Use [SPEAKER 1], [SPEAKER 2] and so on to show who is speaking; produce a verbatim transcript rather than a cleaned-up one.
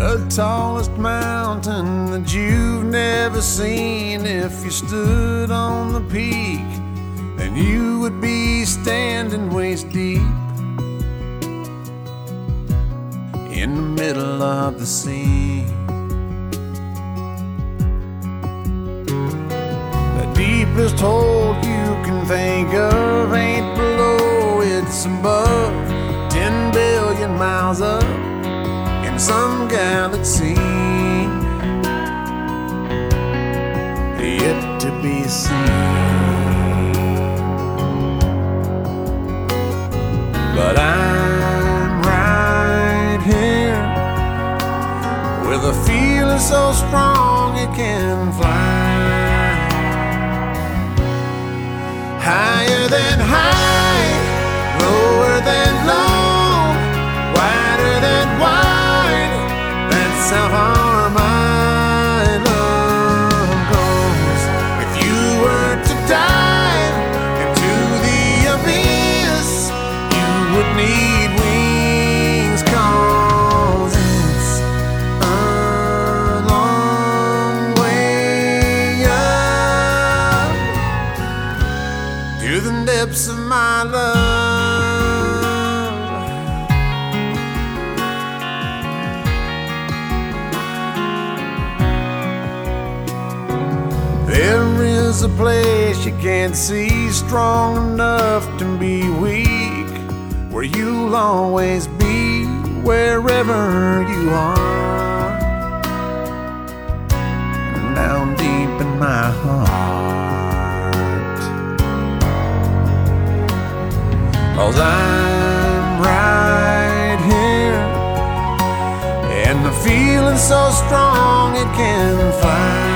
[SPEAKER 1] the tallest mountain that you've never seen. If you stood on the peak, then you would be standing waist deep in the middle of the sea. The deepest hole you can think of ain't below, it's above ten billion miles up in some galaxy yet to be seen. But I'm right here with a feeling so strong it can fly higher than high, lower than low, wider than wide. That's how far my love goes. If you were to dive into the abyss, you would need wings, 'cause it's a long way up to the depths of my love. There is a place you can't see, strong enough to be weak, where you'll always be wherever you are, down deep in my heart. 'Cause I'm right here, and the feeling's so strong it can fly